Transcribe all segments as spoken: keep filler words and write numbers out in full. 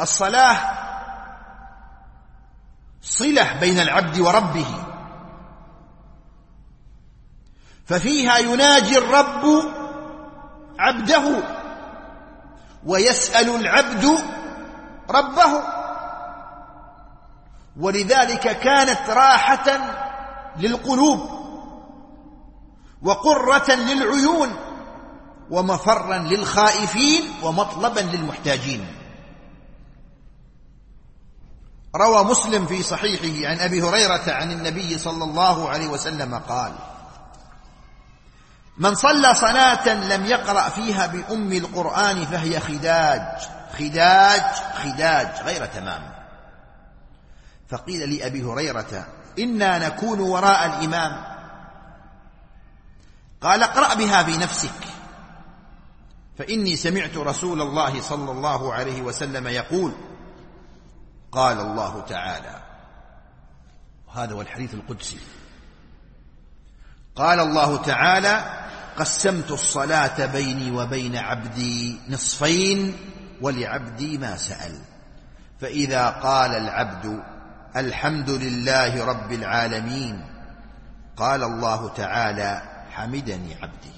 الصلاة صلة بين العبد وربه، ففيها يناجي الرب عبده ويسأل العبد ربه، ولذلك كانت راحة للقلوب وقرة للعيون ومفرا للخائفين ومطلبا للمحتاجين. روى مسلم في صحيحه عن أبي هريرة عن النبي صلى الله عليه وسلم قال: من صلى صلاة لم يقرأ فيها بأم القرآن فهي خداج خداج خداج غير تمام. فقيل لأبي هريرة: إنا نكون وراء الإمام، قال: اقرأ بها بنفسك، فإني سمعت رسول الله صلى الله عليه وسلم يقول: قال الله تعالى، وهذا هو الحديث القدسي، قال الله تعالى: قسمت الصلاة بيني وبين عبدي نصفين ولعبدي ما سأل، فإذا قال العبد الحمد لله رب العالمين قال الله تعالى: حمدني عبدي.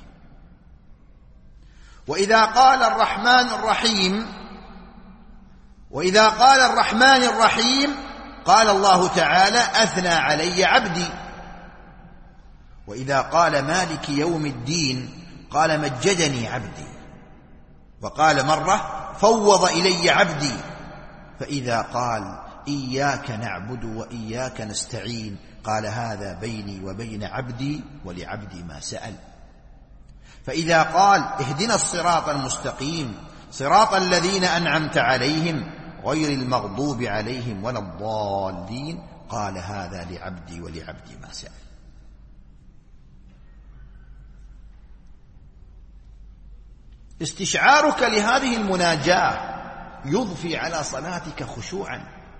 وإذا قال الرحمن الرحيم وإذا قال الرحمن الرحيم قال الله تعالى: أثنى علي عبدي. وإذا قال مالك يوم الدين قال: مجدني عبدي. وقال مرة: فوض إلي عبدي. فإذا قال: إياك نعبد وإياك نستعين قال: هذا بيني وبين عبدي ولعبدي ما سأل. فإذا قال: اهدنا الصراط المستقيم صراط الذين أنعمت عليهم غير المغضوب عليهم ولا الضالين قال: هذا لعبدي ولعبدي ما سأل. استشعارك لهذه المناجاة يضفي على صلاتك خشوعا،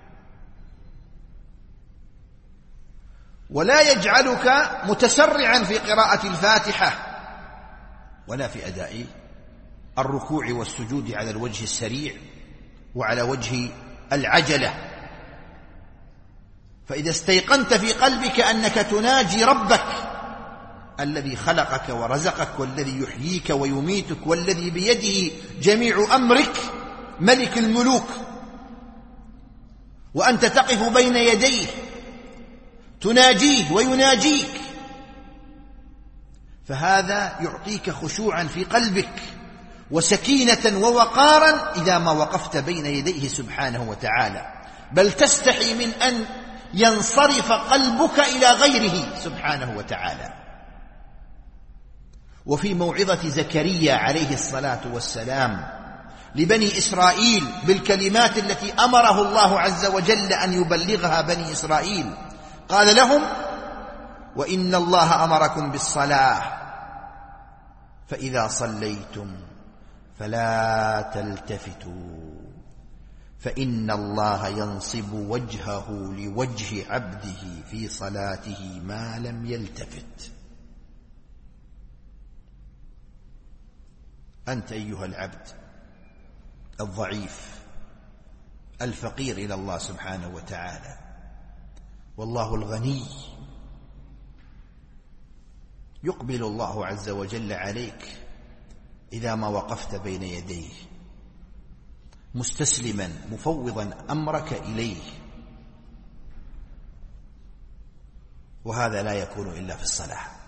ولا يجعلك متسرعا في قراءة الفاتحة ولا في أداء الركوع والسجود على الوجه السريع وعلى وجه العجلة. فإذا استيقنت في قلبك أنك تناجي ربك الذي خلقك ورزقك والذي يحييك ويميتك والذي بيده جميع أمرك، ملك الملوك، وأنت تقف بين يديه تناجيه ويناجيك، فهذا يعطيك خشوعا في قلبك وسكينة ووقارا إذا ما وقفت بين يديه سبحانه وتعالى، بل تستحي من أن ينصرف قلبك إلى غيره سبحانه وتعالى. وفي موعظة زكريا عليه الصلاة والسلام لبني إسرائيل بالكلمات التي أمره الله عز وجل أن يبلغها بني إسرائيل قال لهم: وإن الله أمركم بالصلاة فإذا صليتم فلا تلتفتوا فإن الله ينصب وجهه لوجه عبده في صلاته ما لم يلتفت. أنت أيها العبد الضعيف الفقير إلى الله سبحانه وتعالى، والله الغني، يقبل الله عز وجل عليك إذا ما وقفت بين يديه مستسلما مفوضا أمرك إليه، وهذا لا يكون إلا في الصلاة.